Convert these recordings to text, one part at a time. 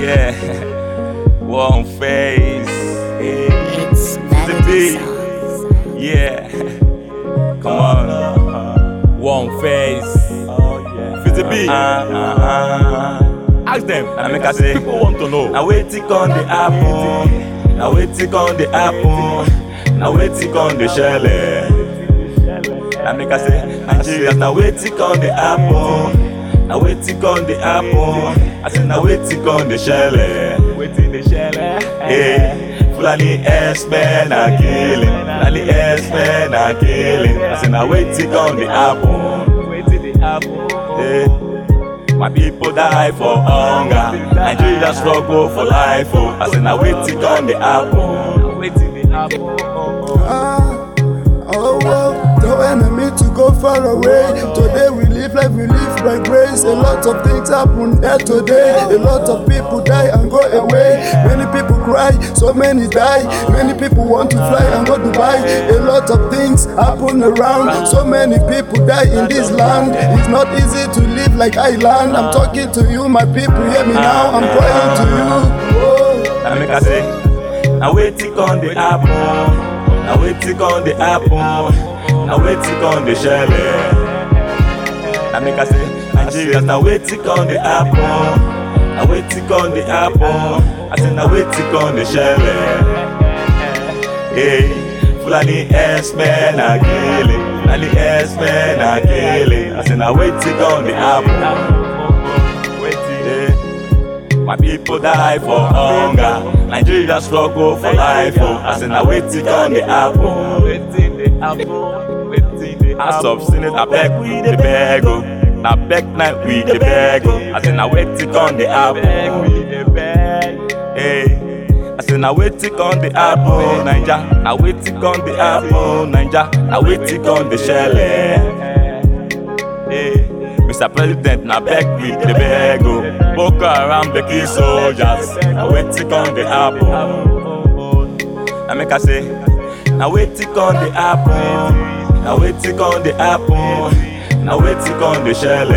Yeah, one face. It's Melody Songs. Yeah, come on. One face. Fizzy B. Ask them. I make I say, people want to know. Now wait till on the apple. Now wait till on the apple. Now wait till on the shell. I make I say, Nigeria. Now wait till on the apple. Now wait till on the apple. I say now wait till on the shell. Waiting the shell. Hey, Fulani S-men are killing. Fulani S-men are killing. I say now wait till on the apple. Wait till the apple. Hey. My people die for hunger. Nigeria struggle for life. Oh, I say now wait till on the apple. Wait till the apple. No enemy to go far away. Today we live life, we live by grace. A lot of things happen here today. A lot of people die and go away. Many people cry, so many die. Many people want to fly and go to Dubai. A lot of things happen around. So many people die in this land. It's not easy to live like island. I'm talking to you, my people, hear me now. I'm crying to you. I make I say, now wait till on the apple. Now wait till on the apple. Now wait till on the shell. I make I say, Nigeria. Now wait till on the apple. Now wait till on the apple. I say now wait till on the shell. Hey, Fulani S-men are killing. Fulani S-men are killing. I say now wait till on the apple. Wait till. My people die for hunger. Nigeria struggle for life. Oh, I say now wait till on the apple. Wait till the apple. House of Senate, I beg we the beg. Now beg night we the beg. I say now wait till on the apple. Hey, I say now wait till on the apple, Ninja. Now wait till on the apple, Ninja. Now wait till on the shell. Hey, Mr. President, now beg we the beg. Boko Haram the key soldiers. Now wait till on the apple. I make I say, now wait till on the apple. Now wait till on the apple. Now wait till on the shell.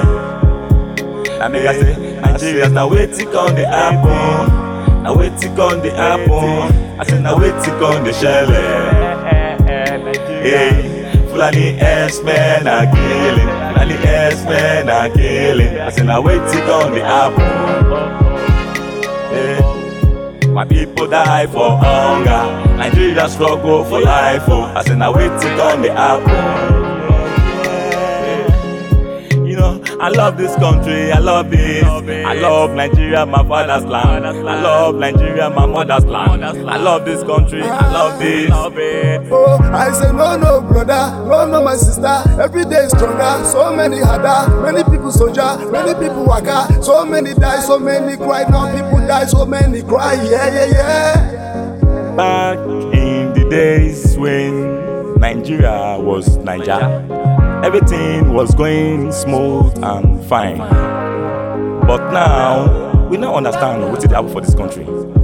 I make I say, Nigeria. Now wait till on the apple. Now wait till on the apple. I say now wait till on the shell. Hey, Fulani S-men are killing. Fulani S-men are killing. I say now wait till on the apple. Hey. My people die for hunger. Nigeria struggle for life. Oh, I say now wait till on the apple. You know, I love this country. I love this. I love Nigeria, my father's land. I love Nigeria, my mother's land. I love this country. I love this. Oh, I say no, brother, no, my sister. Every day is stronger. So many harder. Many people soldier. Many people waka. So many die. So many cry. Now people die. So many cry. Yeah. Back in the days when Nigeria was Niger, everything was going smooth and fine. But now, we now understand what it happened for this country.